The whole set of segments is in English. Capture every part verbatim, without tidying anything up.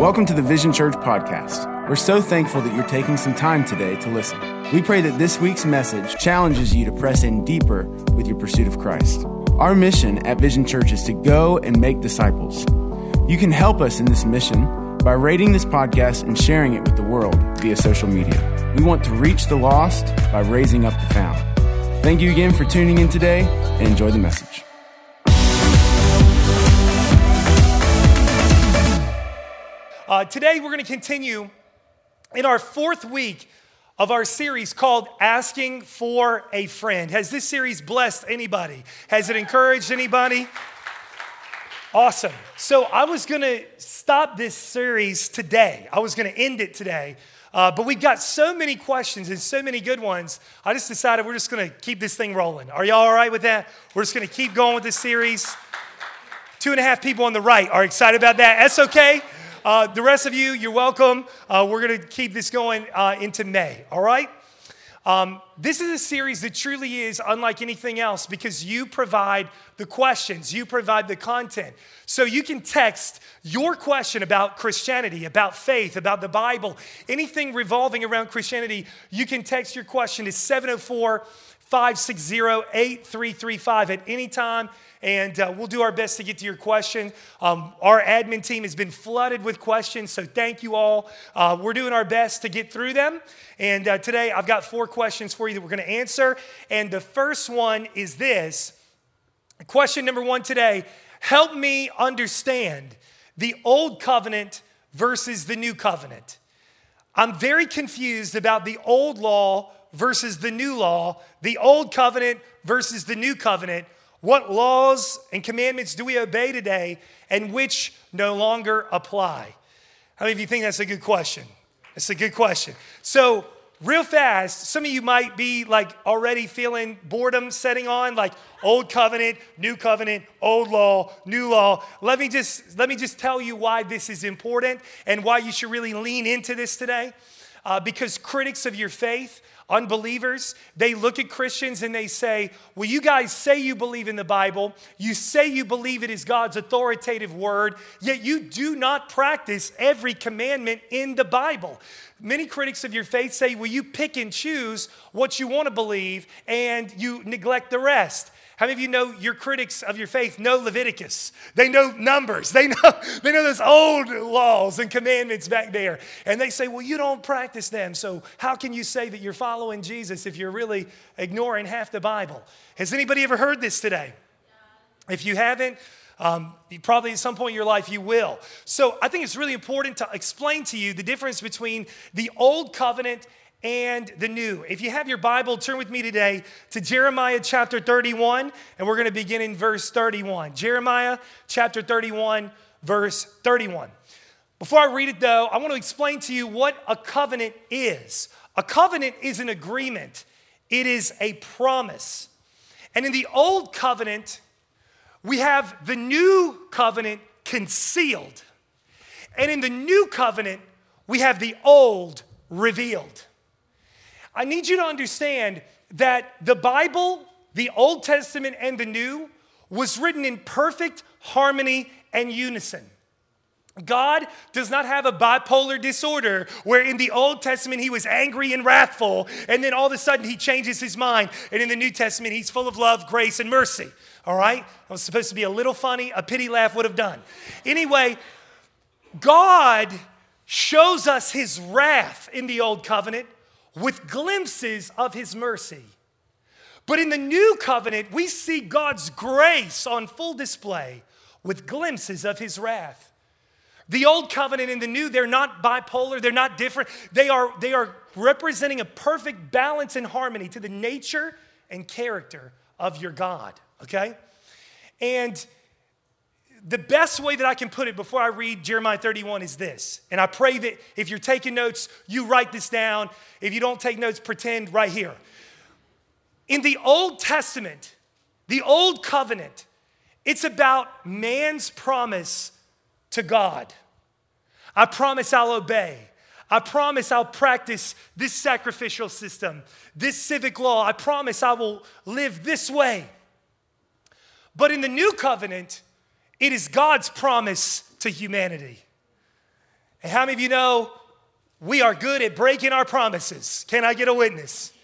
Welcome to the Vision Church podcast. We're so thankful that you're taking some time today to listen. We pray that this week's message challenges you to press in deeper with your pursuit of Christ. Our mission at Vision Church is to go and make disciples. You can help us in this mission by rating this podcast and sharing it with the world via social media. We want to reach the lost by raising up the found. Thank you again for tuning in today and enjoy the message. Uh, today we're going to continue in our fourth week of our series called Asking for a Friend. Has this series blessed anybody? Has it encouraged anybody? Awesome. So I was going to stop this series today. I was going to end it today. Uh, but we got so many questions and so many good ones. I just decided we're just going to keep this thing rolling. Are y'all all right with that? We're just going to keep going with this series. Two and a half people on the right are excited about that. That's okay. Uh, the rest of you, you're welcome. Uh, we're going to keep this going uh, into May, all right? Um, this is a series that truly is unlike anything else because you provide the questions, you provide the content. So you can text your question about Christianity, about faith, about the Bible, anything revolving around Christianity, you can text your question to seven oh four, five six zero, eight three three five at any time. And uh, we'll do our best to get to your question. Um, our admin team has been flooded with questions, so thank you all. Uh, we're doing our best to get through them. And uh, today I've got four questions for you that we're going to answer. And the first one is this. Question number one today, help me understand the old covenant versus the new covenant. I'm very confused about the old law versus the new law, the old covenant versus the new covenant. What laws and commandments do we obey today and which no longer apply? How many of you think that's a good question? That's a good question. So real fast, some of you might be like already feeling boredom setting on, like old covenant, new covenant, old law, new law. Let me just, let me just tell you why this is important and why you should really lean into this today. Uh, because critics of your faith, unbelievers, they look at Christians and they say, well, you guys say you believe in the Bible. You say you believe it is God's authoritative word, yet you do not practice every commandment in the Bible. Many critics of your faith say, well, you pick and choose what you want to believe and you neglect the rest. How many of you know your critics of your faith know Leviticus? They know Numbers. They know, they know those old laws and commandments back there. And they say, well, you don't practice them. So how can you say that you're following Jesus if you're really ignoring half the Bible? Has anybody ever heard this today? If you haven't, um, you probably at some point in your life you will. So I think it's really important to explain to you the difference between the old covenant and the new. If you have your Bible, turn with me today to Jeremiah chapter thirty-one, and we're going to begin in verse thirty-one. Jeremiah chapter thirty-one, verse thirty-one. Before I read it though, I want to explain to you what a covenant is. A covenant is an agreement. It is a promise. And in the old covenant, we have the new covenant concealed. And in the new covenant, we have the old revealed. I need you to understand that the Bible, the Old Testament and the New, was written in perfect harmony and unison. God does not have a bipolar disorder where in the Old Testament he was angry and wrathful, and then all of a sudden he changes his mind, and in the New Testament he's full of love, grace, and mercy. All right? That was supposed to be a little funny. A pity laugh would have done. Anyway, God shows us his wrath in the Old Covenant with glimpses of his mercy. But in the new covenant, we see God's grace on full display with glimpses of his wrath. The old covenant and the new, they're not bipolar, they're not different. They are, they are representing a perfect balance and harmony to the nature and character of your God, okay? And the best way that I can put it before I read Jeremiah thirty-one is this. And I pray that if you're taking notes, you write this down. If you don't take notes, pretend right here. In the Old Testament, the Old Covenant, it's about man's promise to God. I promise I'll obey. I promise I'll practice this sacrificial system, this civic law. I promise I will live this way. But in the new covenant, it is God's promise to humanity. And how many of you know we are good at breaking our promises? Can I get a witness?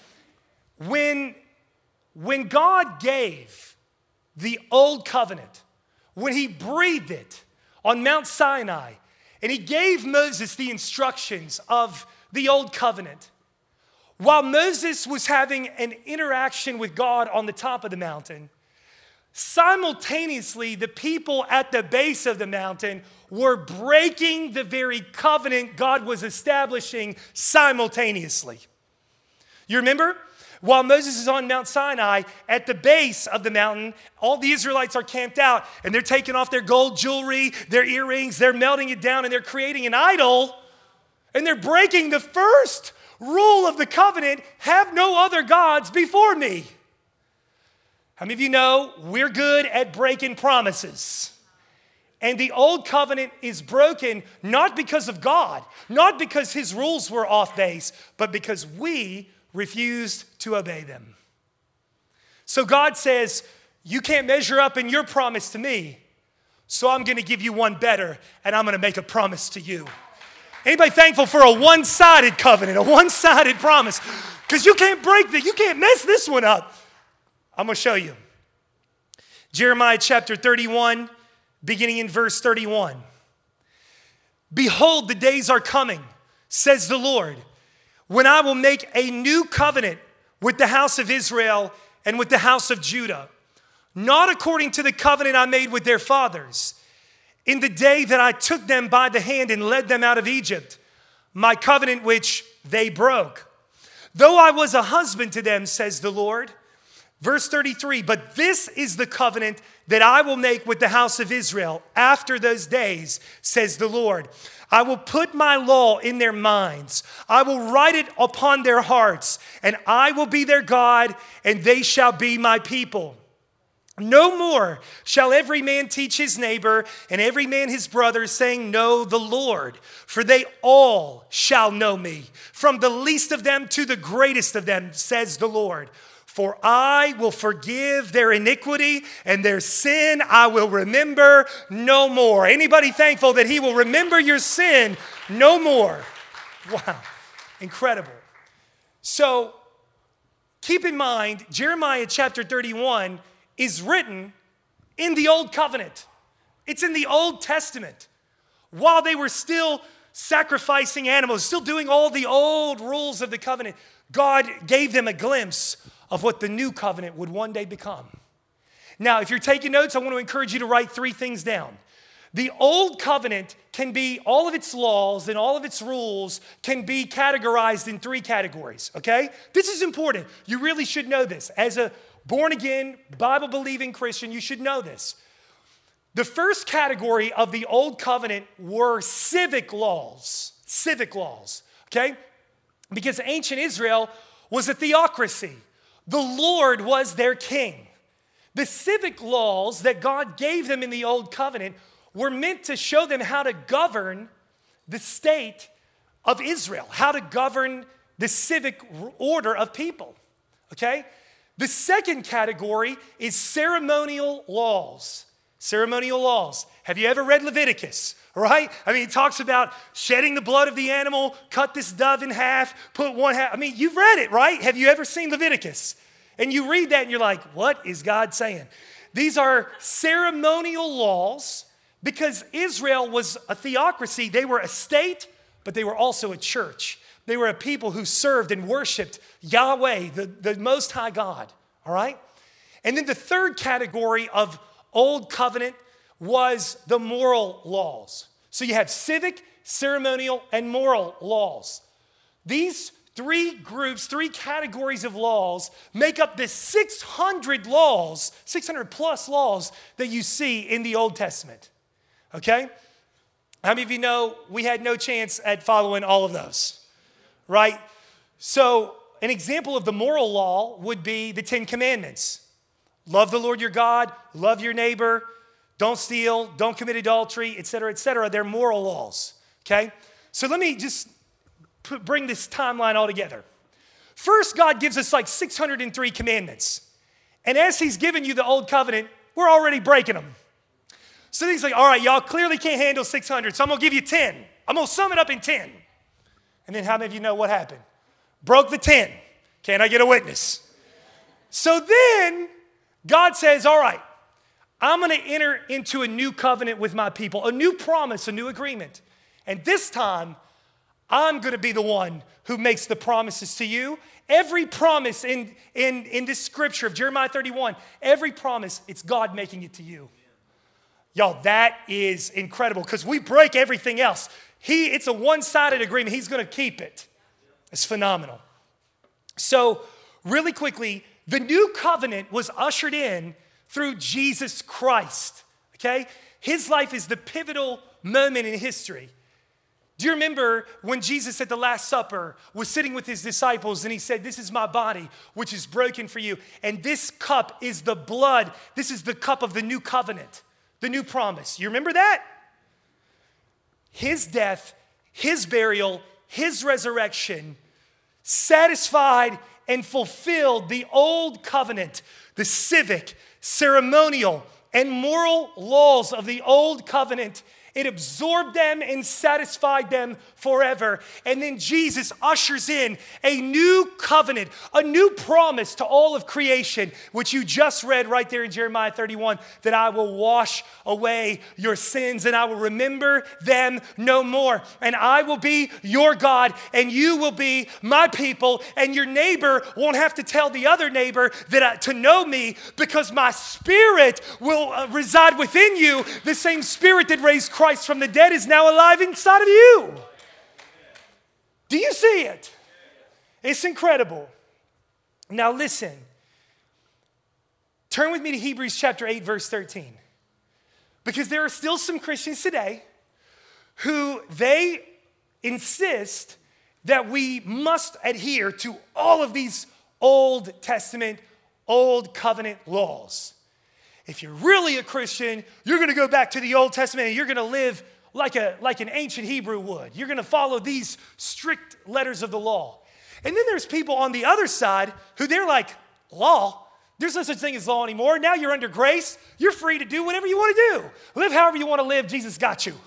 When, when God gave the old covenant, when he breathed it on Mount Sinai, and he gave Moses the instructions of the old covenant, while Moses was having an interaction with God on the top of the mountain, simultaneously, the people at the base of the mountain were breaking the very covenant God was establishing simultaneously. You remember? While Moses is on Mount Sinai, at the base of the mountain, all the Israelites are camped out, and they're taking off their gold jewelry, their earrings, they're melting it down, and they're creating an idol, and they're breaking the first rule of the covenant: have no other gods before me. How many of you know we're good at breaking promises? And the old covenant is broken not because of God, not because his rules were off base, but because we refused to obey them. So God says, you can't measure up in your promise to me, so I'm going to give you one better, and I'm going to make a promise to you. Anybody thankful for a one-sided covenant, a one-sided promise? Because you can't break that, you can't mess this one up. I'm going to show you. Jeremiah chapter thirty-one, beginning in verse thirty-one. Behold, the days are coming, says the Lord, when I will make a new covenant with the house of Israel and with the house of Judah, not according to the covenant I made with their fathers, in the day that I took them by the hand and led them out of Egypt, my covenant which they broke. Though I was a husband to them, says the Lord. Verse thirty-three, but this is the covenant that I will make with the house of Israel after those days, says the Lord. I will put my law in their minds. I will write it upon their hearts, and I will be their God, and they shall be my people. No more shall every man teach his neighbor and every man his brother, saying, know the Lord, for they all shall know me, from the least of them to the greatest of them, says the Lord. For I will forgive their iniquity, and their sin I will remember no more. Anybody thankful that he will remember your sin no more? Wow, incredible. So keep in mind, Jeremiah chapter thirty-one is written in the Old Covenant. It's in the Old Testament. While they were still sacrificing animals, still doing all the old rules of the covenant, God gave them a glimpse of what the new covenant would one day become. Now, if you're taking notes, I want to encourage you to write three things down. The old covenant can be, all of its laws and all of its rules can be categorized in three categories, okay? This is important. You really should know this. As a born-again, Bible-believing Christian, you should know this. The first category of the old covenant were civic laws. Civic laws, okay? Because ancient Israel was a theocracy. The Lord was their king. The civic laws that God gave them in the old covenant were meant to show them how to govern the state of Israel, how to govern the civic order of people, okay? The second category is ceremonial laws. Ceremonial laws. Have you ever read Leviticus? Right? I mean, it talks about shedding the blood of the animal, cut this dove in half, put one half. I mean, you've read it, right? Have you ever seen Leviticus? And you read that and you're like, what is God saying? These are ceremonial laws because Israel was a theocracy. They were a state, but they were also a church. They were a people who served and worshiped Yahweh, the, the Most High God, all right? And then the third category of Old Covenant was the moral laws. So you have civic, ceremonial, and moral laws. These three groups, three categories of laws make up the six hundred laws, six hundred plus laws that you see in the Old Testament, okay? How many of you know we had no chance at following all of those, right? So an example of the moral law would be the Ten Commandments. Love the Lord your God, love your neighbor, don't steal, don't commit adultery, et cetera, et cetera. They're moral laws, okay? So let me just put, bring this timeline all together. First, God gives us like six hundred three commandments. And as he's given you the old covenant, we're already breaking them. So then he's like, all right, y'all clearly can't handle six hundred, so I'm going to give you ten. I'm going to sum it up in ten. And then how many of you know what happened? Broke the ten. Can I get a witness? So then God says, all right, I'm going to enter into a new covenant with my people, a new promise, a new agreement. And this time, I'm going to be the one who makes the promises to you. Every promise in, in, in this scripture of Jeremiah thirty-one, every promise, it's God making it to you. Y'all, that is incredible because we break everything else. He, it's a one-sided agreement. He's going to keep it. It's phenomenal. So really quickly, the new covenant was ushered in through Jesus Christ, okay? His life is the pivotal moment in history. Do you remember when Jesus at the Last Supper was sitting with his disciples and he said, this is my body, which is broken for you. And this cup is the blood. This is the cup of the new covenant, the new promise. You remember that? His death, his burial, his resurrection satisfied and fulfilled the old covenant, the civic, ceremonial, and moral laws of the old covenant. It absorbed them and satisfied them forever. And then Jesus ushers in a new covenant, a new promise to all of creation, which you just read right there in Jeremiah thirty-one, that I will wash away your sins and I will remember them no more. And I will be your God and you will be my people, and your neighbor won't have to tell the other neighbor that I, to know me, because my spirit will uh, reside within you. The same spirit that raised Christ from the dead is now alive inside of you. Do you see it? It's incredible. Now listen. Turn with me to Hebrews chapter eight, verse thirteen. Because there are still some Christians today who they insist that we must adhere to all of these Old Testament, Old Covenant laws. If you're really a Christian, you're going to go back to the Old Testament and you're going to live like a like an ancient Hebrew would. You're going to follow these strict letters of the law. And then there's people on the other side who they're like, law? There's no such thing as law anymore. Now you're under grace. You're free to do whatever you want to do. Live however you want to live. Jesus got you.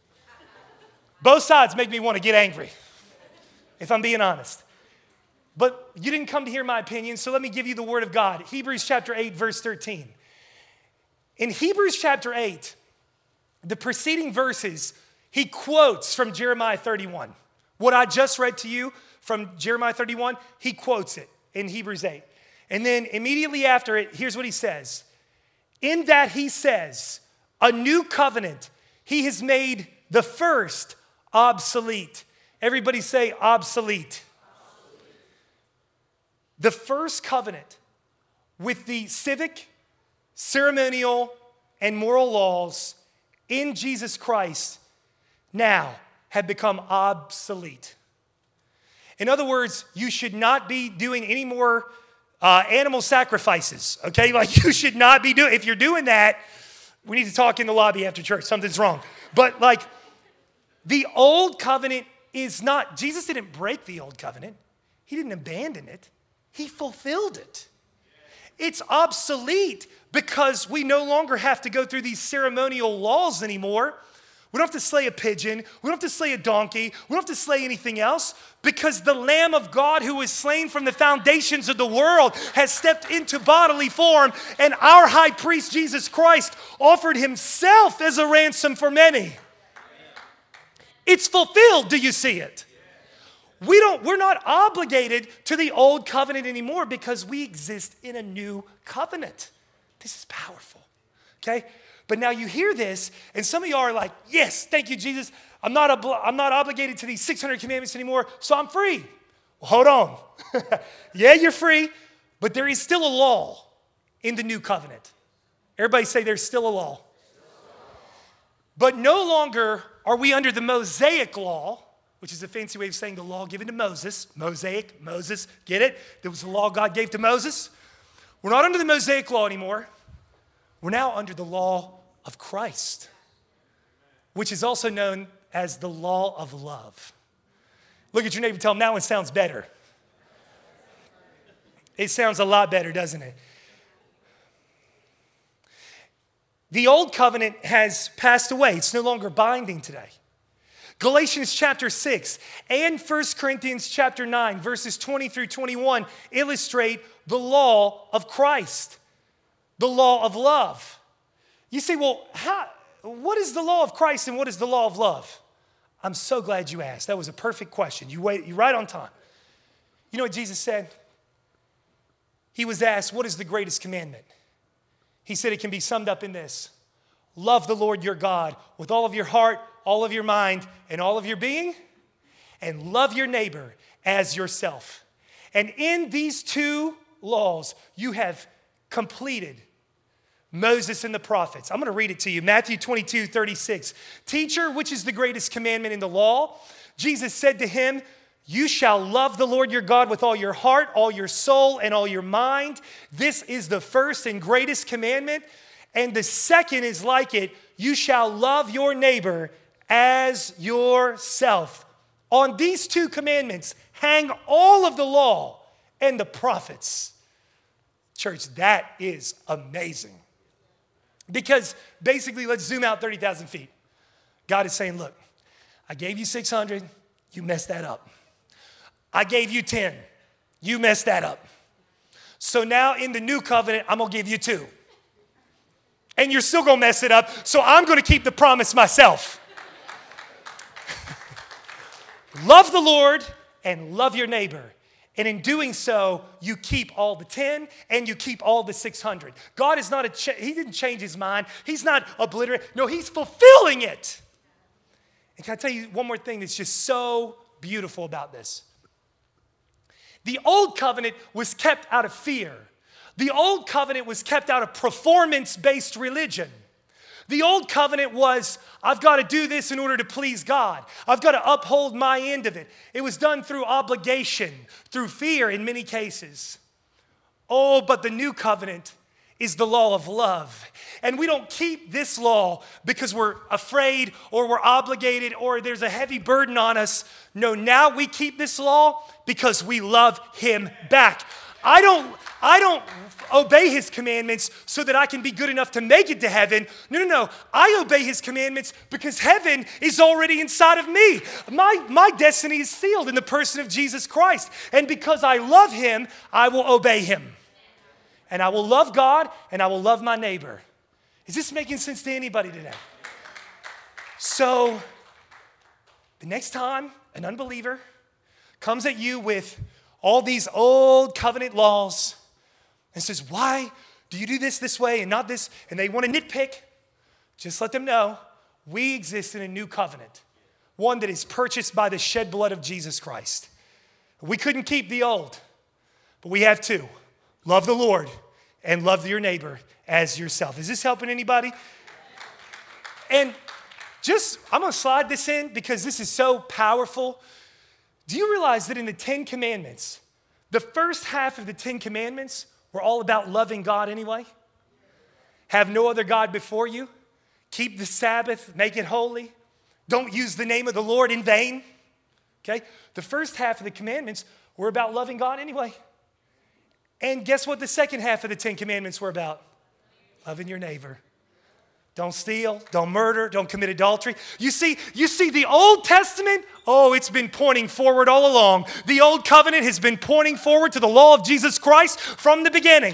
Both sides make me want to get angry, if I'm being honest. But you didn't come to hear my opinion, so let me give you the word of God. Hebrews chapter eight, verse thirteen. In Hebrews chapter eight, the preceding verses, he quotes from Jeremiah thirty-one. What I just read to you from Jeremiah thirty-one, he quotes it in Hebrews eight. And then immediately after it, here's what he says. In that he says, a new covenant, he has made the first obsolete. Everybody say obsolete. Obsolete. The first covenant with the civic, ceremonial, and moral laws in Jesus Christ now have become obsolete. In other words, you should not be doing any more uh, animal sacrifices, okay? Like you should not be doing, if you're doing that, we need to talk in the lobby after church, something's wrong. But like the old covenant is not, Jesus didn't break the old covenant. He didn't abandon it. He fulfilled it. It's obsolete because we no longer have to go through these ceremonial laws anymore. We don't have to slay a pigeon. We don't have to slay a donkey. We don't have to slay anything else because the Lamb of God who was slain from the foundations of the world has stepped into bodily form, and our high priest, Jesus Christ, offered himself as a ransom for many. It's fulfilled. Do you see it? We don't, we're not obligated to the old covenant anymore because we exist in a new covenant. This is powerful, okay? But now you hear this, and some of you are like, yes, thank you, Jesus. I'm not, obli- I'm not obligated to these six hundred commandments anymore, so I'm free. Well, hold on. Yeah, you're free, but there is still a law in the new covenant. Everybody say there's still a law. But no longer are we under the Mosaic law, which is a fancy way of saying the law given to Moses. Mosaic, Moses, get it? There was the law God gave to Moses. We're not under the Mosaic law anymore. We're now under the law of Christ, which is also known as the law of love. Look at your neighbor and tell him that one sounds better. It sounds a lot better, doesn't it? The old covenant has passed away. It's no longer binding today. Galatians chapter six and First Corinthians chapter nine, verses twenty through twenty-one illustrate the law of Christ, the law of love. You say, well, how, what is the law of Christ and what is the law of love? I'm so glad you asked. That was a perfect question. You wait, you're right on time. You know what Jesus said? He was asked, what is the greatest commandment? He said it can be summed up in this: love the Lord your God with all of your heart, all of your mind, and all of your being, and love your neighbor as yourself. And in these two laws, you have completed Moses and the prophets. I'm going to read it to you. Matthew twenty-two, thirty-six. Teacher, which is the greatest commandment in the law? Jesus said to him, you shall love the Lord your God with all your heart, all your soul, and all your mind. This is the first and greatest commandment. And the second is like it: you shall love your neighbor as yourself. On these two commandments hang all of the law and the prophets. Church, that is amazing. Because basically, let's zoom out thirty thousand feet. God is saying, look, I gave you six hundred, you messed that up. I gave you ten, you messed that up. So now in the new covenant, I'm gonna give you two. And you're still gonna mess it up, so I'm gonna keep the promise myself. Love the Lord and love your neighbor. And in doing so, you keep all the ten and you keep all the six hundred. God is not a, cha- he didn't change his mind. He's not obliterating. No, he's fulfilling it. And can I tell you one more thing that's just so beautiful about this? The old covenant was kept out of fear. The old covenant was kept out of performance-based religion. The old covenant was, I've got to do this in order to please God. I've got to uphold my end of it. It was done through obligation, through fear in many cases. Oh, but the new covenant is the law of love. And we don't keep this law because we're afraid or we're obligated or there's a heavy burden on us. No, now we keep this law because we love him back. I don't, I don't obey his commandments so that I can be good enough to make it to heaven. No, no, no. I obey his commandments because heaven is already inside of me. My, my destiny is sealed in the person of Jesus Christ. And because I love him, I will obey him. And I will love God and I will love my neighbor. Is this making sense to anybody today? So, the next time an unbeliever comes at you with all these old covenant laws and says, why do you do this this way and not this? And they want to nitpick, just let them know we exist in a new covenant, one that is purchased by the shed blood of Jesus Christ. We couldn't keep the old, but we have two. Love the Lord and love your neighbor as yourself. Is this helping anybody? And just, I'm going to slide this in because this is so powerful. Do you realize that in the Ten Commandments, the first half of the Ten Commandments were all about loving God anyway? Have no other God before you. Keep the Sabbath, make it holy. Don't use the name of the Lord in vain. Okay? The first half of the commandments were about loving God anyway. And guess what the second half of the Ten Commandments were about? Loving your neighbor. Don't steal, don't murder, don't commit adultery. You see, you see the Old Testament, oh, it's been pointing forward all along. The Old Covenant has been pointing forward to the law of Jesus Christ from the beginning.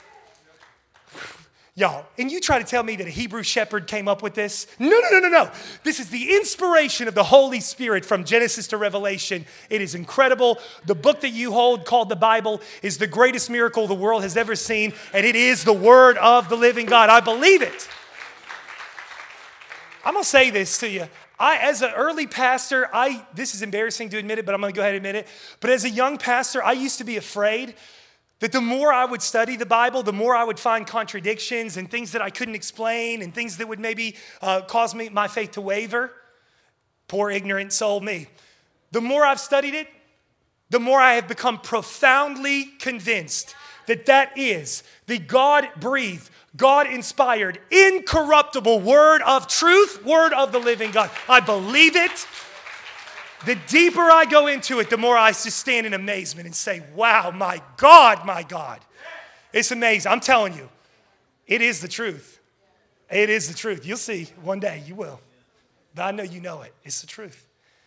Y'all, and you try to tell me that a Hebrew shepherd came up with this? No, no, no, no, no. This is the inspiration of the Holy Spirit from Genesis to Revelation. It is incredible. The book that you hold called the Bible is the greatest miracle the world has ever seen, and it is the word of the living God. I believe it. I'm going to say this to you. I, as an early pastor, I this is embarrassing to admit it, but I'm going to go ahead and admit it. But as a young pastor, I used to be afraid that the more I would study the Bible, the more I would find contradictions and things that I couldn't explain and things that would maybe uh, cause me my faith to waver. Poor ignorant soul me. The more I've studied it, the more I have become profoundly convinced that that is the God-breathed, God-inspired, incorruptible word of truth, word of the living God. I believe it. The deeper I go into it, the more I just stand in amazement and say, wow, my God, my God. It's amazing. I'm telling you, it is the truth. It is the truth. You'll see one day, you will. But I know you know it. It's the truth.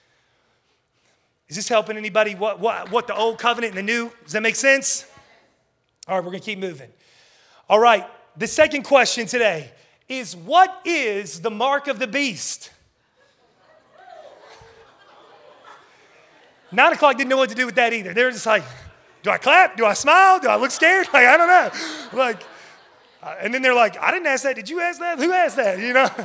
Is this helping anybody? What, what, what the old covenant and the new? Does that make sense? All right, we're going to keep moving. All right, the second question today is, what is the mark of the beast? Nine o'clock didn't know what to do with that either. They were just like, do I clap? Do I smile? Do I look scared? Like, I don't know. Like, uh, and then they're like, I didn't ask that. Did you ask that? Who asked that? You know?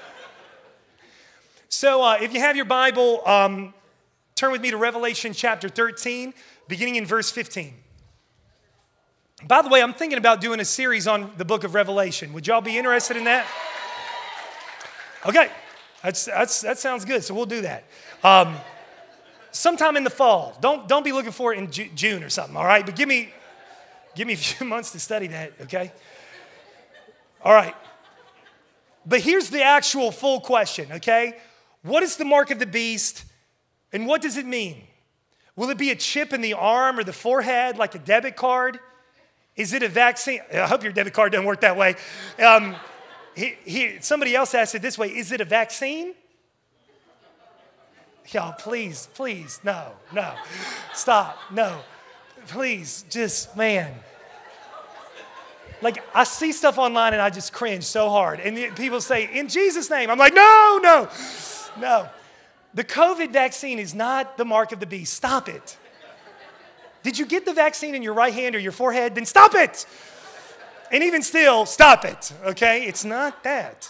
So uh, if you have your Bible, um, turn with me to Revelation chapter thirteen, beginning in verse fifteen. By the way, I'm thinking about doing a series on the book of Revelation. Would y'all be interested in that? Okay, that's, that's, that sounds good, so we'll do that. Um, sometime in the fall. Don't, don't be looking for it in Ju- June or something, all right? But give me, give me a few months to study that, okay? All right. But here's the actual full question, okay? What is the mark of the beast, and what does it mean? Will it be a chip in the arm or the forehead like a debit card? Is it a vaccine? I hope your debit card doesn't work that way. Um, he, he, somebody else asked it this way. Is it a vaccine? Y'all, please, please, no, no. Stop, no. Please, just, man. Like, I see stuff online and I just cringe so hard. And people say, in Jesus' name. I'm like, no, no, no. The COVID vaccine is not the mark of the beast. Stop it. Did you get the vaccine in your right hand or your forehead? Then stop it. And even still, stop it, okay? It's not that.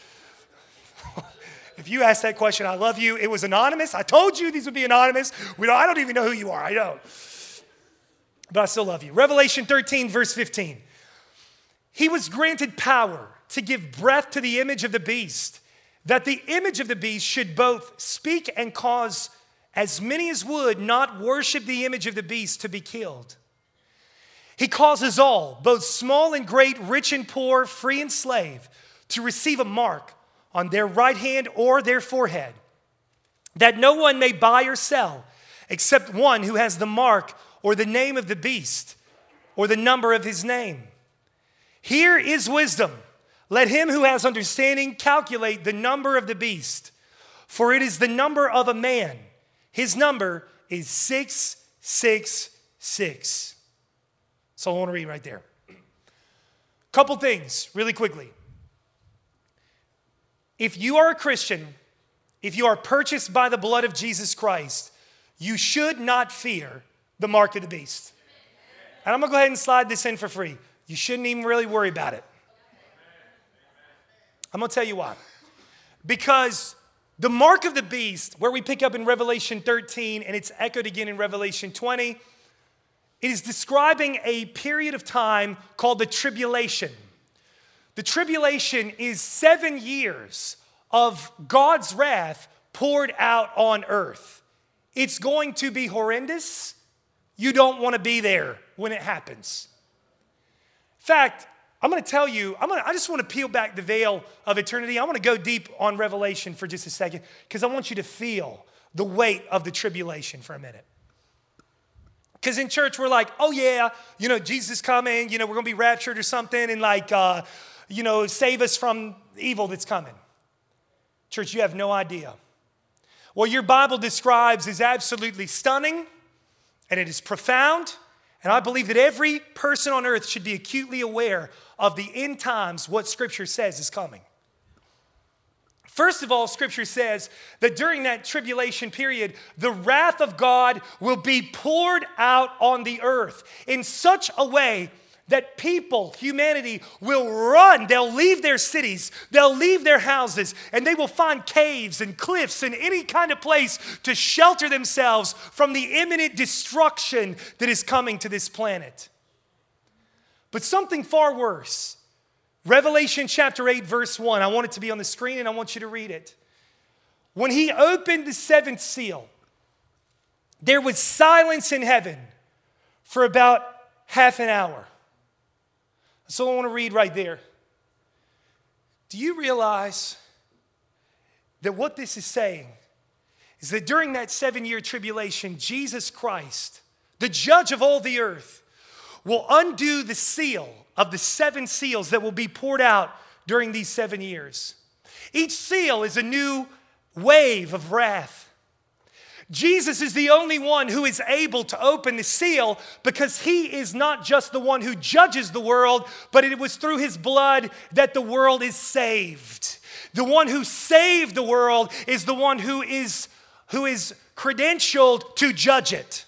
If you asked that question, I love you. It was anonymous. I told you these would be anonymous. We don't, I don't even know who you are. I don't. But I still love you. Revelation thirteen, verse fifteen. He was granted power to give breath to the image of the beast, that the image of the beast should both speak and cause as many as would not worship the image of the beast to be killed. He causes all, both small and great, rich and poor, free and slave, to receive a mark on their right hand or their forehead, that no one may buy or sell except one who has the mark or the name of the beast or the number of his name. Here is wisdom. Let him who has understanding calculate the number of the beast, for it is the number of a man. His number is six six six. So I want to read right there. Couple things really quickly. If you are a Christian, if you are purchased by the blood of Jesus Christ, you should not fear the mark of the beast. And I'm going to go ahead and slide this in for free. You shouldn't even really worry about it. I'm going to tell you why. Because the mark of the beast, where we pick up in Revelation thirteen, and it's echoed again in Revelation twenty, it is describing a period of time called the tribulation. The tribulation is seven years of God's wrath poured out on earth. It's going to be horrendous. You don't want to be there when it happens. In fact, I'm going to tell you, I'm going to, I just want to peel back the veil of eternity. I want to go deep on Revelation for just a second because I want you to feel the weight of the tribulation for a minute. Because in church, we're like, oh yeah, you know, Jesus is coming, you know, we're going to be raptured or something and like, uh, you know, save us from evil that's coming. Church, you have no idea. What your Bible describes is absolutely stunning and it is profound. And I believe that every person on earth should be acutely aware of the end times, what Scripture says is coming. First of all, Scripture says that during that tribulation period, the wrath of God will be poured out on the earth in such a way that people, humanity, will run. They'll leave their cities, they'll leave their houses, and they will find caves and cliffs and any kind of place to shelter themselves from the imminent destruction that is coming to this planet. But something far worse. Revelation chapter eight, verse one. I want it to be on the screen and I want you to read it. When he opened the seventh seal, there was silence in heaven for about half an hour. So I want to read right there. Do you realize that what this is saying is that during that seven-year tribulation, Jesus Christ, the judge of all the earth, will undo the seal of the seven seals that will be poured out during these seven years. Each seal is a new wave of wrath. Jesus is the only one who is able to open the seal because he is not just the one who judges the world, but it was through his blood that the world is saved. The one who saved the world is the one who is, who is credentialed to judge it.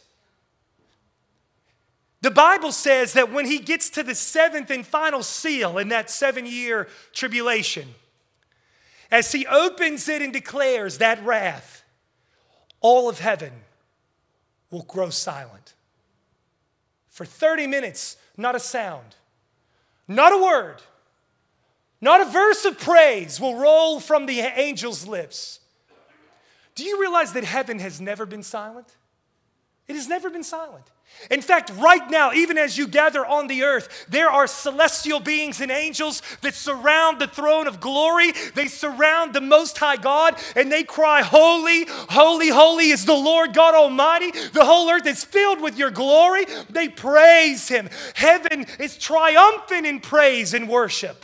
The Bible says that when he gets to the seventh and final seal in that seven-year tribulation, as he opens it and declares that wrath, all of heaven will grow silent. For thirty minutes, not a sound, not a word, not a verse of praise will roll from the angel's lips. Do you realize that heaven has never been silent? It has never been silent. In fact, right now, even as you gather on the earth, there are celestial beings and angels that surround the throne of glory. They surround the Most High God, and they cry, holy, holy, holy is the Lord God Almighty. The whole earth is filled with your glory. They praise him. Heaven is triumphant in praise and worship.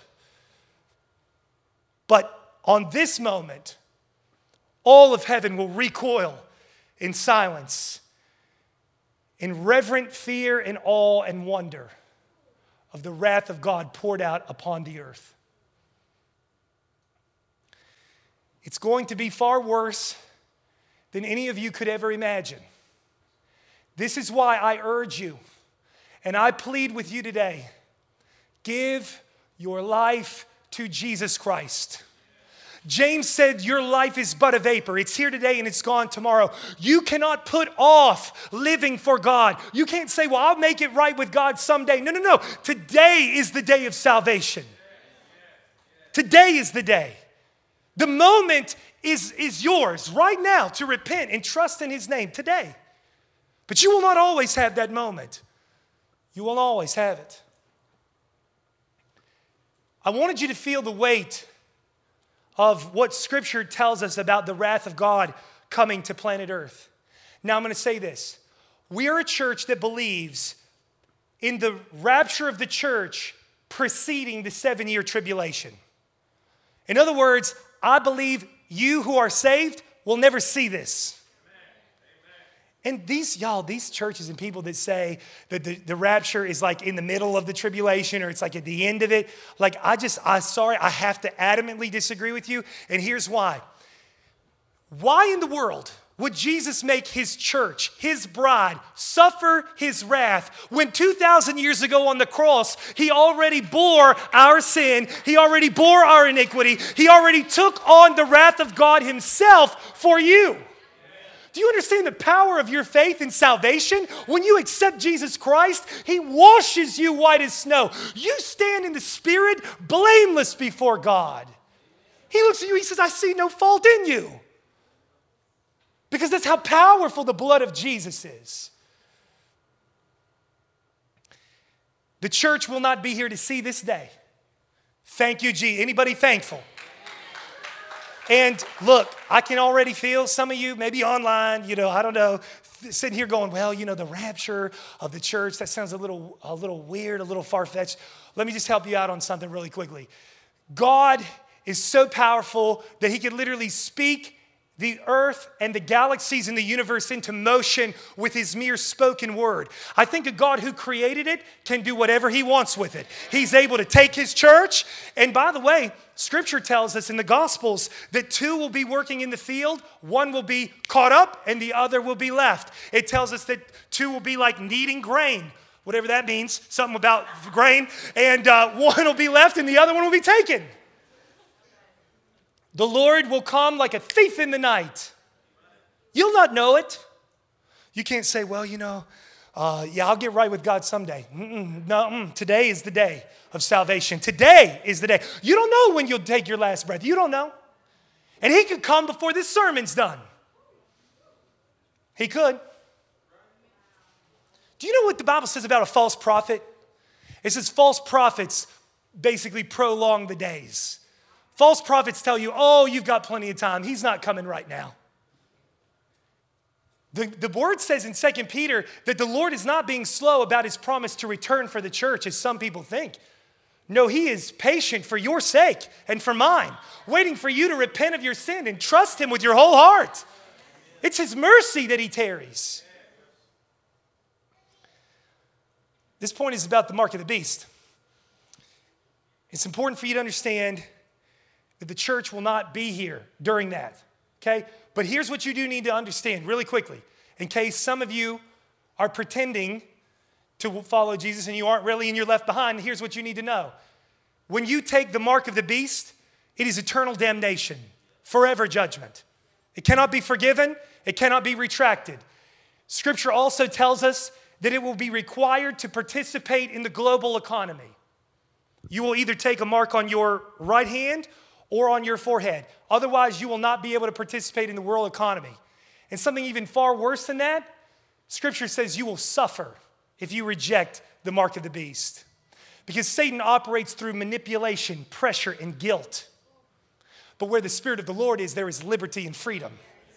But on this moment, all of heaven will recoil in silence, in reverent fear and awe and wonder of the wrath of God poured out upon the earth. It's going to be far worse than any of you could ever imagine. This is why I urge you, and I plead with you today, give your life to Jesus Christ. James said, your life is but a vapor. It's here today and it's gone tomorrow. You cannot put off living for God. You can't say, well, I'll make it right with God someday. No, no, no. Today is the day of salvation. Today is the day. The moment is, is yours right now to repent and trust in his name today. But you will not always have that moment. You will always have it. I wanted you to feel the weight of what Scripture tells us about the wrath of God coming to planet Earth. Now I'm going to say this. We are a church that believes in the rapture of the church preceding the seven-year tribulation. In other words, I believe you who are saved will never see this. And these, y'all, these churches and people that say that the, the rapture is like in the middle of the tribulation or it's like at the end of it, like I just, I'm sorry, I have to adamantly disagree with you. And here's why. Why in the world would Jesus make his church, his bride, suffer his wrath when two thousand years ago on the cross, he already bore our sin, he already bore our iniquity, he already took on the wrath of God himself for you? Do you understand the power of your faith in salvation? When you accept Jesus Christ, he washes you white as snow. You stand in the Spirit blameless before God. He looks at you, he says, I see no fault in you. Because that's how powerful the blood of Jesus is. The church will not be here to see this day. Thank you, G. Anybody thankful? And look, I can already feel some of you, maybe online, you know, I don't know, sitting here going, well, you know, the rapture of the church, that sounds a little, a little weird, a little far-fetched. Let me just help you out on something really quickly. God is so powerful that he could literally speak the earth and the galaxies in the universe into motion with his mere spoken word. I think a God who created it can do whatever he wants with it. He's able to take his church, and by the way, Scripture tells us in the Gospels that two will be working in the field, one will be caught up and the other will be left. It tells us that two will be like kneading grain, whatever that means, something about grain, and uh, one will be left and the other one will be taken. The Lord will come like a thief in the night. You'll not know it. You can't say, well, you know, uh, yeah, I'll get right with God someday. Mm-mm, no, mm, today is the day of salvation. Today is the day. You don't know when you'll take your last breath. You don't know. And he could come before this sermon's done. He could. Do you know what the Bible says about a false prophet? It says false prophets basically prolong the days. False prophets tell you, oh, you've got plenty of time. He's not coming right now. The, the word says in Second Peter that the Lord is not being slow about his promise to return for the church, as some people think. No, he is patient for your sake and for mine, waiting for you to repent of your sin and trust him with your whole heart. It's his mercy that he tarries. This point is about the mark of the beast. It's important for you to understand that the church will not be here during that, okay? But here's what you do need to understand really quickly, in case some of you are pretending to follow Jesus and you aren't really and you're left behind. Here's what you need to know. When you take the mark of the beast, it is eternal damnation, forever judgment. It cannot be forgiven. It cannot be retracted. Scripture also tells us that it will be required to participate in the global economy. You will either take a mark on your right hand or on your forehead. Otherwise, you will not be able to participate in the world economy. And something even far worse than that, Scripture says you will suffer if you reject the mark of the beast. Because Satan operates through manipulation, pressure, and guilt. But where the Spirit of the Lord is, there is liberty and freedom.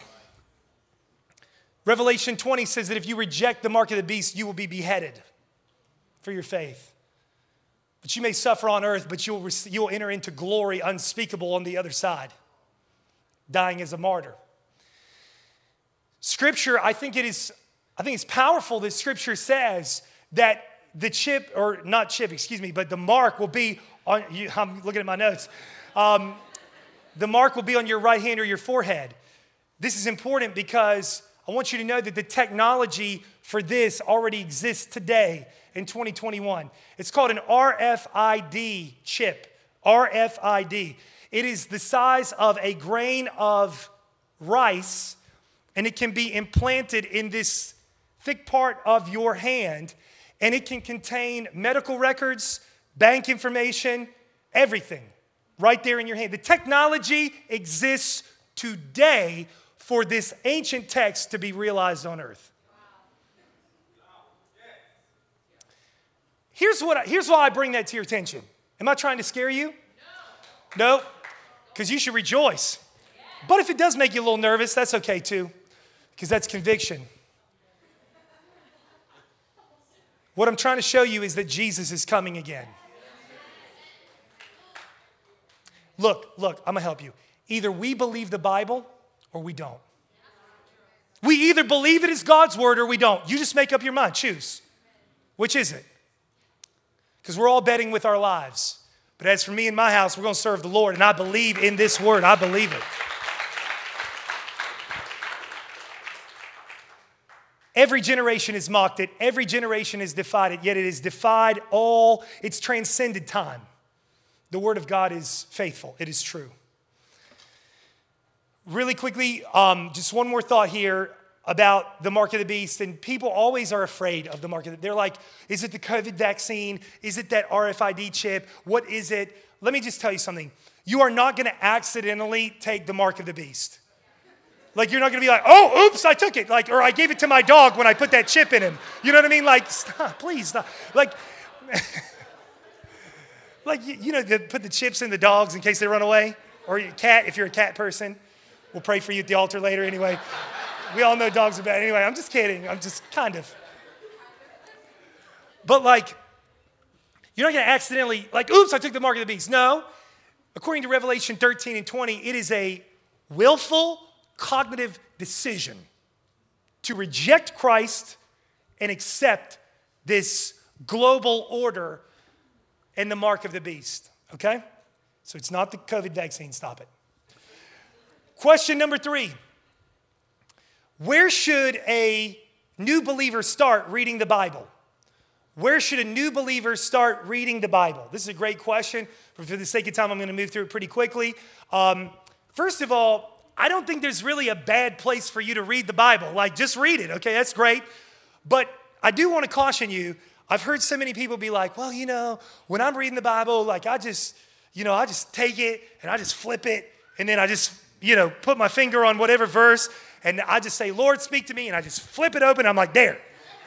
Revelation twenty says that if you reject the mark of the beast, you will be beheaded for your faith. But you may suffer on earth, but you'll, you'll enter into glory unspeakable on the other side, dying as a martyr. Scripture, I think it is, I think it's powerful that Scripture says that the chip, or not chip, excuse me, but the mark will be on, you, I'm looking at my notes. Um, the mark will be on your right hand or your forehead. This is important because I want you to know that the technology for this already exists today in twenty twenty-one. It's called an R F I D chip, R F I D. It is the size of a grain of rice, and it can be implanted in this thick part of your hand, and it can contain medical records, bank information, everything right there in your hand. The technology exists today for this ancient text to be realized on earth. Here's, what I, here's why I bring that to your attention. Am I trying to scare you? No, because you should rejoice. But if it does make you a little nervous, that's okay too, because that's conviction. What I'm trying to show you is that Jesus is coming again. Look, look, I'm going to help you. Either we believe the Bible or we don't. We either believe it is God's word or we don't. You just make up your mind. Choose. Which is it? Because we're all betting with our lives. But as for me and my house, we're going to serve the Lord. And I believe in this word. I believe it. Every generation has mocked it. Every generation has defied it. Yet it has defied all. It's transcended time. The word of God is faithful. It is true. Really quickly, um, just one more thought here about the mark of the beast. And people always are afraid of the mark of the beast. They're like, is it the COVID vaccine? Is it that R F I D chip? What is it? Let me just tell you something. You are not going to accidentally take the mark of the beast. Like, you're not going to be like, oh, oops, I took it. Like, or I gave it to my dog when I put that chip in him. You know what I mean? Like, stop, please stop. Like, like you, you know, they put the chips in the dogs in case they run away. Or your cat, if you're a cat person. We'll pray for you at the altar later anyway. We all know dogs are bad. Anyway, I'm just kidding. I'm just kind of. But like, you're not going to accidentally, like, oops, I took the mark of the beast. No. According to Revelation thirteen and twenty, it is a willful, cognitive decision to reject Christ and accept this global order and the mark of the beast. Okay? So it's not the COVID vaccine. Stop it. Question number three. Where should a new believer start reading the Bible? Where should a new believer start reading the Bible? This is a great question. But for the sake of time, I'm going to move through it pretty quickly. Um, first of all, I don't think there's really a bad place for you to read the Bible. Like, just read it, okay? That's great. But I do want to caution you. I've heard so many people be like, well, you know, when I'm reading the Bible, like, I just, you know, I just take it and I just flip it and then I just, you know, put my finger on whatever verse and I just say, Lord, speak to me, and I just flip it open. I'm like, there.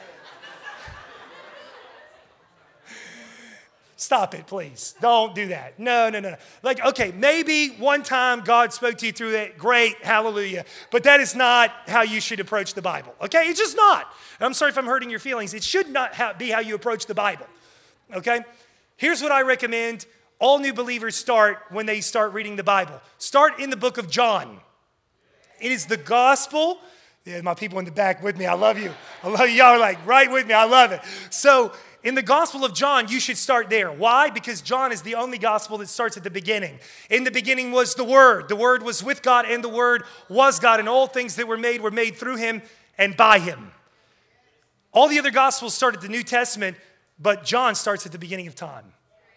Stop it, please. Don't do that. No, no, no. Like, okay, maybe one time God spoke to you through it. Great, hallelujah. But that is not how you should approach the Bible, okay? It's just not. And I'm sorry if I'm hurting your feelings. It should not ha- be how you approach the Bible, okay? Here's what I recommend all new believers start when they start reading the Bible. Start in the book of John. It is the gospel. Yeah, my people in the back with me, I love you. I love you. Y'all are like right with me. I love it. So in the Gospel of John, you should start there. Why? Because John is the only gospel that starts at the beginning. In the beginning was the Word. The Word was with God, and the Word was God. And all things that were made were made through him and by him. All the other gospels start at the New Testament, but John starts at the beginning of time.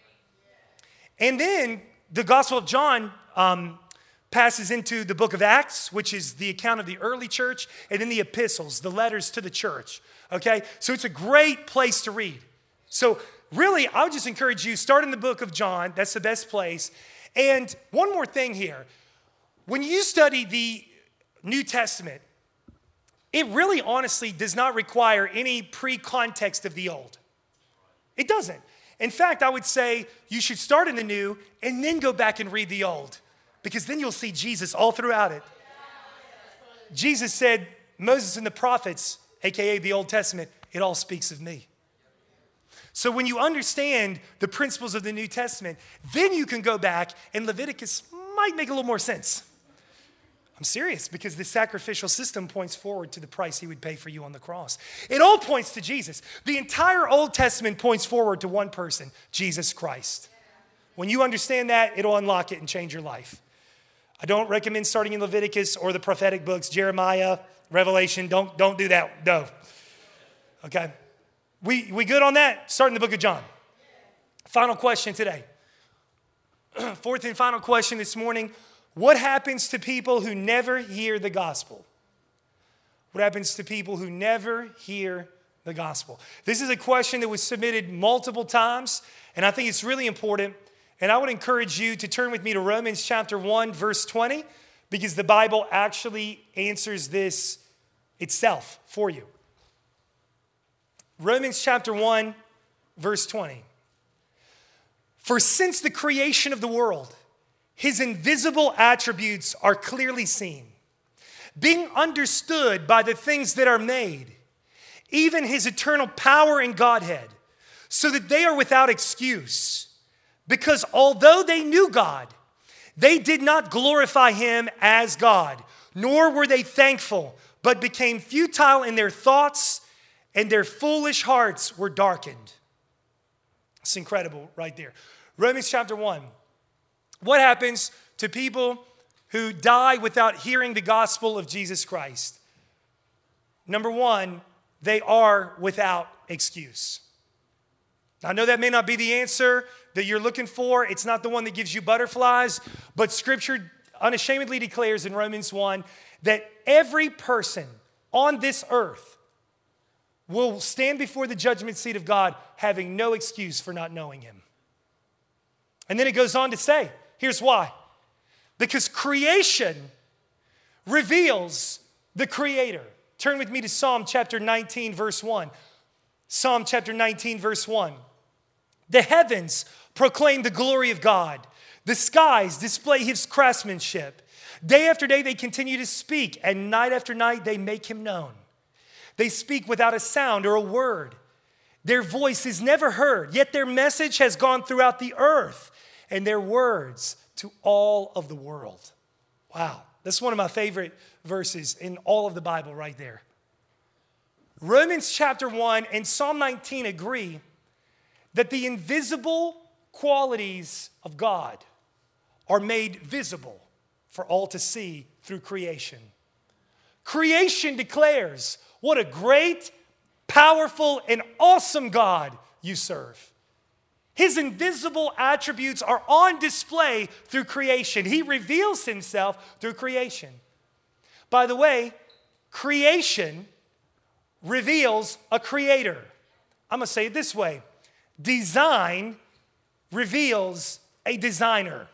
And then the Gospel of John um, passes into the book of Acts, which is the account of the early church, and then the epistles, the letters to the church. Okay? So it's a great place to read. So really, I would just encourage you, start in the book of John. That's the best place. And one more thing here. When you study the New Testament, it really honestly does not require any pre-context of the old. It doesn't. In fact, I would say you should start in the new and then go back and read the old, because then you'll see Jesus all throughout it. Jesus said, Moses and the prophets, A K A the Old Testament, it all speaks of me. So when you understand the principles of the New Testament, then you can go back, and Leviticus might make a little more sense. I'm serious, because the sacrificial system points forward to the price he would pay for you on the cross. It all points to Jesus. The entire Old Testament points forward to one person, Jesus Christ. When you understand that, it'll unlock it and change your life. I don't recommend starting in Leviticus or the prophetic books, Jeremiah, Revelation. Don't, don't do that. No. Okay? We, we good on that? Start in the book of John. Final question today. Fourth and final question this morning. What happens to people who never hear the gospel? What happens to people who never hear the gospel? This is a question that was submitted multiple times, and I think it's really important. And I would encourage you to turn with me to Romans chapter one, verse twenty, because the Bible actually answers this itself for you. Romans chapter one, verse twenty. For since the creation of the world, his invisible attributes are clearly seen, being understood by the things that are made, even his eternal power and Godhead, so that they are without excuse. Because although they knew God, they did not glorify him as God, nor were they thankful, but became futile in their thoughts, and their foolish hearts were darkened. It's incredible right there. Romans chapter one. What happens to people who die without hearing the gospel of Jesus Christ? Number one, they are without excuse. I know that may not be the answer that you're looking for. It's not the one that gives you butterflies, but Scripture unashamedly declares in Romans one that every person on this earth will stand before the judgment seat of God having no excuse for not knowing him. And then it goes on to say, here's why. Because creation reveals the Creator. Turn with me to Psalm chapter nineteen, verse one. Psalm chapter nineteen, verse one. The heavens proclaim the glory of God. The skies display his craftsmanship. Day after day they continue to speak, and night after night they make him known. They speak without a sound or a word. Their voice is never heard, yet their message has gone throughout the earth, and their words to all of the world. Wow, that's one of my favorite verses in all of the Bible right there. Romans chapter one and Psalm nineteen agree that the invisible qualities of God are made visible for all to see through creation. Creation declares what a great, powerful, and awesome God you serve. His invisible attributes are on display through creation. He reveals himself through creation. By the way, creation reveals a creator. I'm going to say it this way. Design reveals a designer.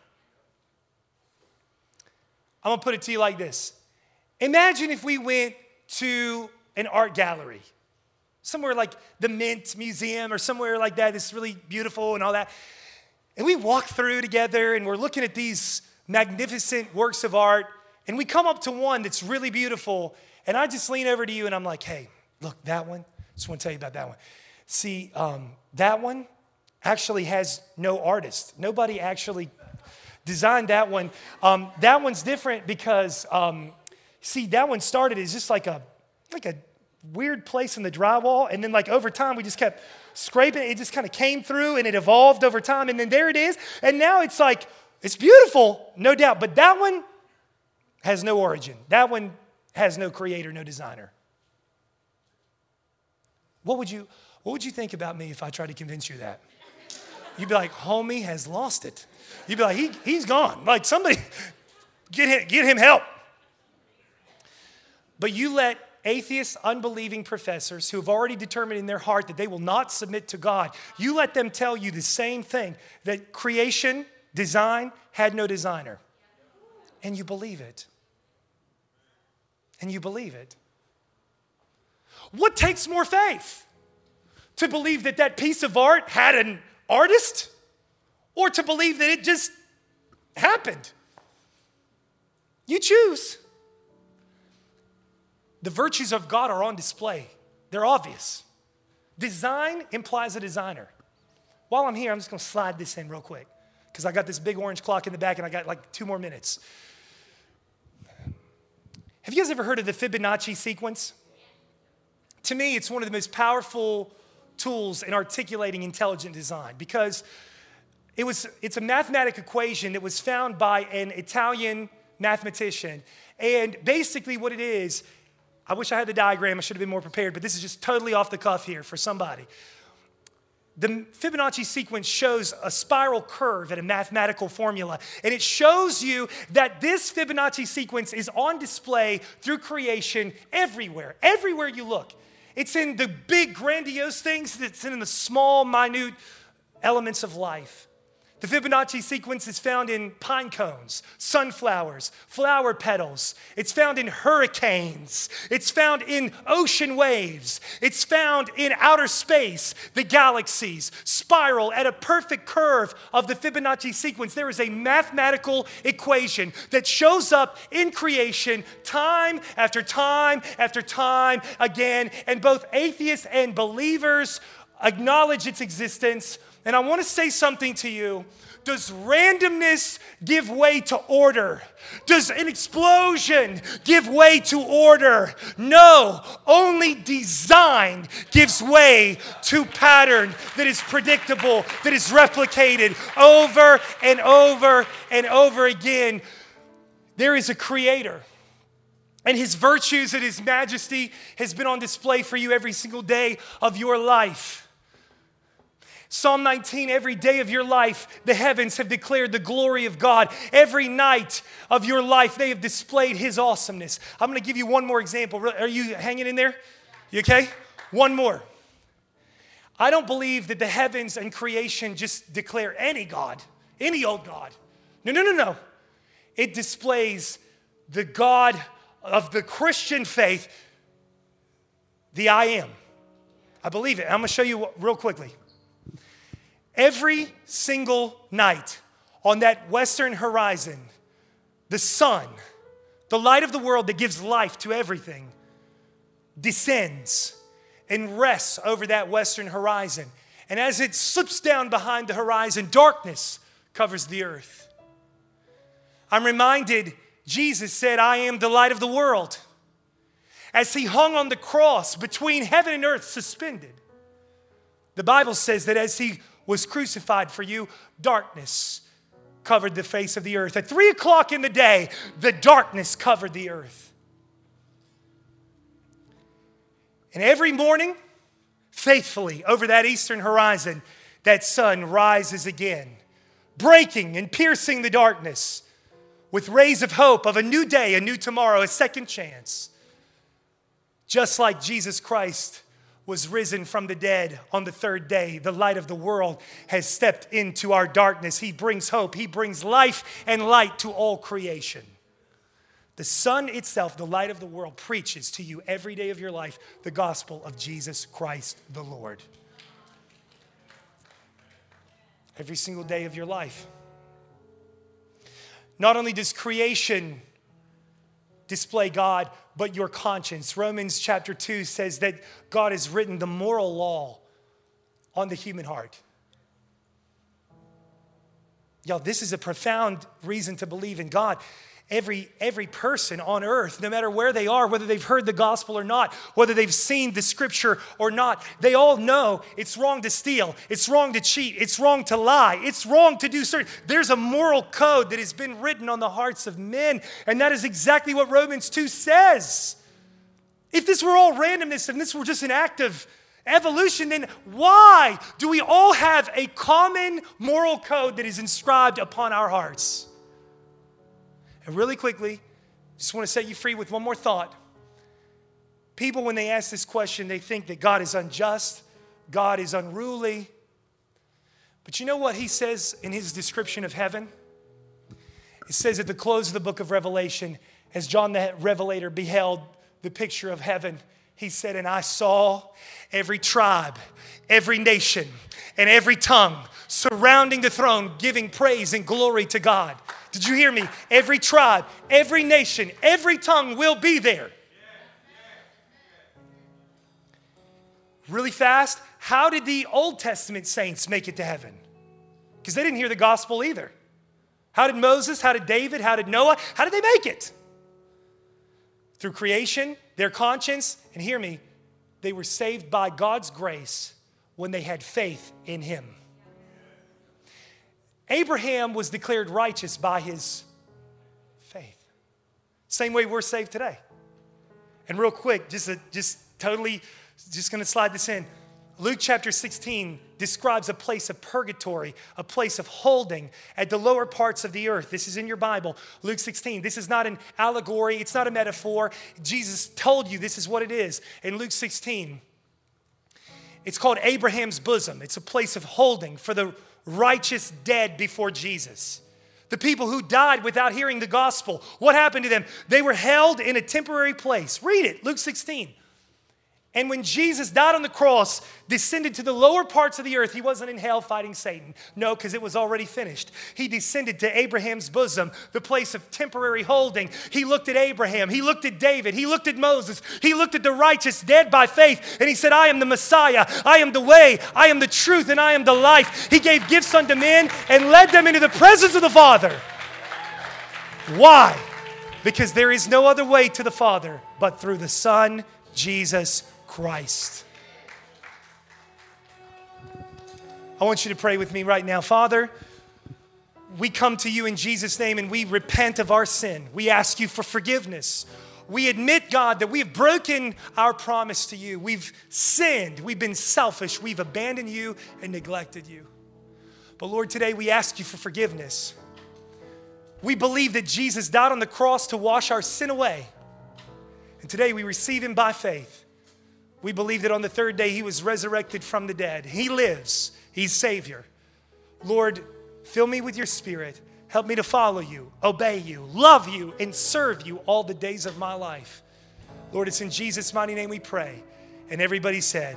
I'm going to put it to you like this. Imagine if we went to an art gallery, somewhere like the Mint Museum or somewhere like that that's really beautiful and all that. And we walk through together and we're looking at these magnificent works of art, and we come up to one that's really beautiful, and I just lean over to you and I'm like, hey, look, that one, just want to tell you about that one. See, um, that one, actually has no artist. Nobody actually designed that one. Um, that one's different because, um, see, that one started as just like a like a weird place in the drywall, and then like over time we just kept scraping. It just kind of came through, and it evolved over time, and then there it is. And now it's like it's beautiful, no doubt. But that one has no origin. That one has no creator, no designer. What would you What would you think about me if I tried to convince you of that? You'd be like, homie has lost it. You'd be like, he, he's gone. Like, somebody, get him, get him help. But you let atheist, unbelieving professors who have already determined in their heart that they will not submit to God, you let them tell you the same thing, that creation, design, had no designer. And you believe it. And you believe it. What takes more faith? To believe that that piece of art had an artist, or to believe that it just happened? You choose. The virtues of God are on display. They're obvious. Design implies a designer. While I'm here, I'm just going to slide this in real quick because I got this big orange clock in the back and I got like two more minutes. Have you guys ever heard of the Fibonacci sequence? To me, it's one of the most powerful tools in articulating intelligent design because it was, it's a mathematical equation that was found by an Italian mathematician. And basically what it is, I wish I had the diagram, I should have been more prepared, but this is just totally off the cuff here for somebody. The Fibonacci sequence shows a spiral curve at a mathematical formula, and it shows you that this Fibonacci sequence is on display through creation everywhere, everywhere you look. It's in the big, grandiose things, it's in the small, minute elements of life. The Fibonacci sequence is found in pine cones, sunflowers, flower petals. It's found in hurricanes. It's found in ocean waves. It's found in outer space, the galaxies spiral at a perfect curve of the Fibonacci sequence. There is a mathematical equation that shows up in creation time after time after time again, and both atheists and believers acknowledge its existence. And I want to say something to you. Does randomness give way to order? Does an explosion give way to order? No, only design gives way to pattern that is predictable, that is replicated over and over and over again. There is a creator, and his virtues and his majesty has been on display for you every single day of your life. Psalm nineteen, every day of your life, the heavens have declared the glory of God. Every night of your life, they have displayed his awesomeness. I'm going to give you one more example. Are you hanging in there? You okay? One more. I don't believe that the heavens and creation just declare any God, any old God. No, no, no, no. It displays the God of the Christian faith, the I am. I believe it. I'm going to show you real quickly. Every single night on that western horizon, the sun, the light of the world that gives life to everything, descends and rests over that western horizon. And as it slips down behind the horizon, darkness covers the earth. I'm reminded Jesus said, I am the light of the world. As he hung on the cross between heaven and earth suspended, the Bible says that as he was crucified for you, darkness covered the face of the earth. At three o'clock in the day, the darkness covered the earth. And every morning, faithfully over that eastern horizon, that sun rises again, breaking and piercing the darkness with rays of hope of a new day, a new tomorrow, a second chance. Just like Jesus Christ was risen from the dead on the third day, the light of the world has stepped into our darkness. He brings hope. He brings life and light to all creation. The sun itself, the light of the world, preaches to you every day of your life the gospel of Jesus Christ the Lord. Every single day of your life. Not only does creation display God, but your conscience. Romans chapter two says that God has written the moral law on the human heart. Y'all, this is a profound reason to believe in God. Every, every person on earth, no matter where they are, whether they've heard the gospel or not, whether they've seen the scripture or not, they all know it's wrong to steal, it's wrong to cheat, it's wrong to lie, it's wrong to do certain. There's a moral code that has been written on the hearts of men, and that is exactly what Romans two says. If this were all randomness and this were just an act of evolution, then why do we all have a common moral code that is inscribed upon our hearts? And really quickly, just want to set you free with one more thought. People, when they ask this question, they think that God is unjust, God is unruly. But you know what he says in his description of heaven? It says at the close of the book of Revelation, as John the Revelator beheld the picture of heaven, he said, and I saw every tribe, every nation, and every tongue surrounding the throne, giving praise and glory to God. Did you hear me? Every tribe, every nation, every tongue will be there. Really fast, how did the Old Testament saints make it to heaven? Because they didn't hear the gospel either. How did Moses, how did David, how did Noah, how did they make it? Through creation, their conscience, and hear me, they were saved by God's grace when they had faith in him. Abraham was declared righteous by his faith. Same way we're saved today. And real quick, just, a, just totally, just going to slide this in. Luke chapter sixteen describes a place of purgatory, a place of holding at the lower parts of the earth. This is in your Bible, Luke sixteen. This is not an allegory. It's not a metaphor. Jesus told you this is what it is. In Luke sixteen, it's called Abraham's bosom. It's a place of holding for the righteous dead before Jesus. The people who died without hearing the gospel. What happened to them? They were held in a temporary place. Read it, Luke sixteen. And when Jesus died on the cross, descended to the lower parts of the earth, he wasn't in hell fighting Satan. No, because it was already finished. He descended to Abraham's bosom, the place of temporary holding. He looked at Abraham. He looked at David. He looked at Moses. He looked at the righteous dead by faith. And he said, I am the Messiah. I am the way. I am the truth. And I am the life. He gave gifts unto men and led them into the presence of the Father. Why? Because there is no other way to the Father but through the Son, Jesus Christ. I want you to pray with me right now. Father, we come to you in Jesus' name and we repent of our sin. We ask you for forgiveness. We admit, God, that we have broken our promise to you. We've sinned. We've been selfish. We've abandoned you and neglected you. But Lord, today we ask you for forgiveness. We believe that Jesus died on the cross to wash our sin away. And today we receive him by faith. We believe that on the third day he was resurrected from the dead. He lives. He's Savior. Lord, fill me with your Spirit. Help me to follow you, obey you, love you, and serve you all the days of my life. Lord, it's in Jesus' mighty name we pray. And everybody said,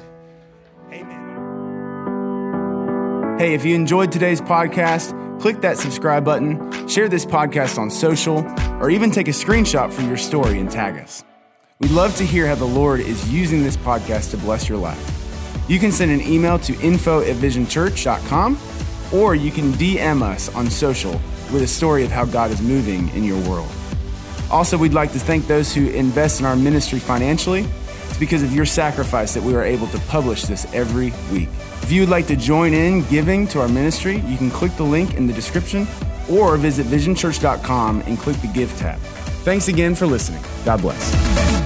amen. Hey, if you enjoyed today's podcast, click that subscribe button, share this podcast on social, or even take a screenshot for your story and tag us. We'd love to hear how the Lord is using this podcast to bless your life. You can send an email to info at vision church dot com, or you can D M us on social with a story of how God is moving in your world. Also, we'd like to thank those who invest in our ministry financially. It's because of your sacrifice that we are able to publish this every week. If you would like to join in giving to our ministry, you can click the link in the description or visit vision church dot com and click the Give tab. Thanks again for listening. God bless.